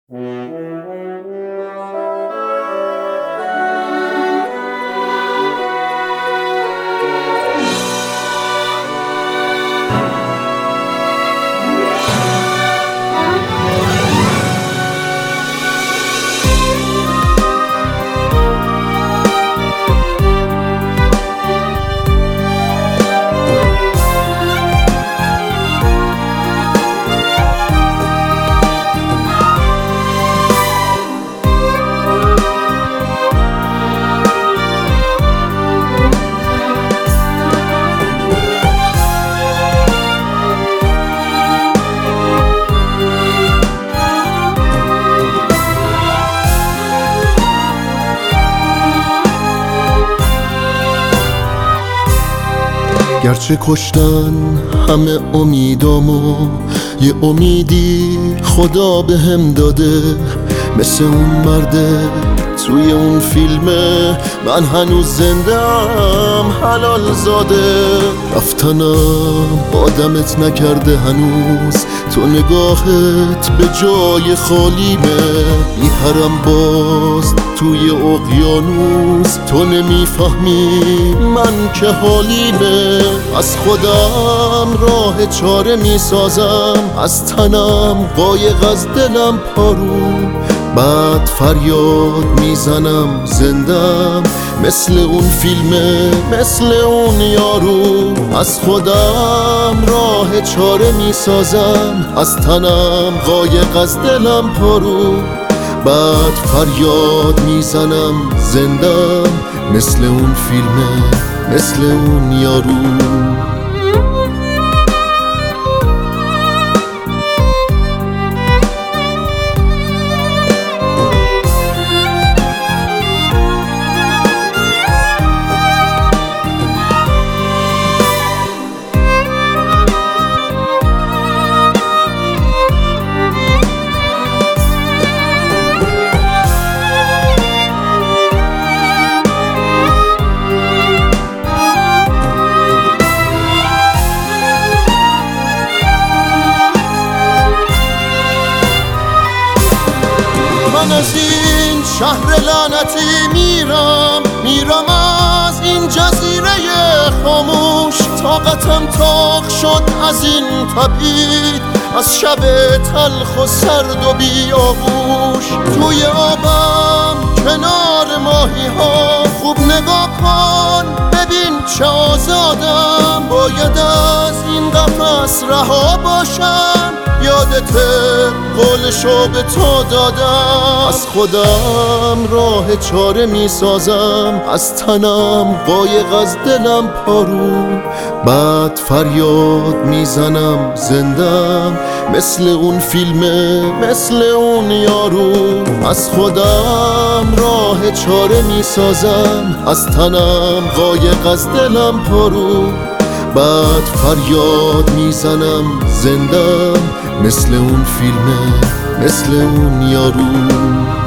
گرچه کشتن همه امیدامو، یه امیدی خدا بهم داده. مثل اون مرده توی اون فیلمه، من هنوز زنده‌ام حلال زاده. رفتنم آدمت نکرده هنوز، تو نگاهت به جای خالیمه. میپرم باز توی اقیانوس، تو نمیفهمی من که حالیمه. از خودم راه چاره میسازم، از تنم قایق از دلم پارو. بعد فریاد میزنم زندم، مثل اون فیلمه، مثل اون یارو. از خودم راه چاره میسازم، از تنم قایق از دلم پارو. بعد فریاد میزنم زندم، مثل اون فیلمه، مثل اون یارو. من از این شهر لعنتی میرم از این جزیره خاموش. طاقتم تاق شد از این تبعید، از شب تلخ و سرد و بیاغوش. توی آبم کنار ماهی ها، خوب نگاه کن ببین چه آزادم. باید از این قفس رها باشم، یادته قولشو به تو دادم. از خودم راه چاره میسازم، از تنم قایق از دلم پارو. بعد فریاد میزنم زندم، مثل اون فیلمه، مثل اون یارو. از خودم راه چاره میسازم، از تنم قایق از دلم پارو. بعد فریاد میزنم زندم، مثل اون فیلمه، مثل اون یارو.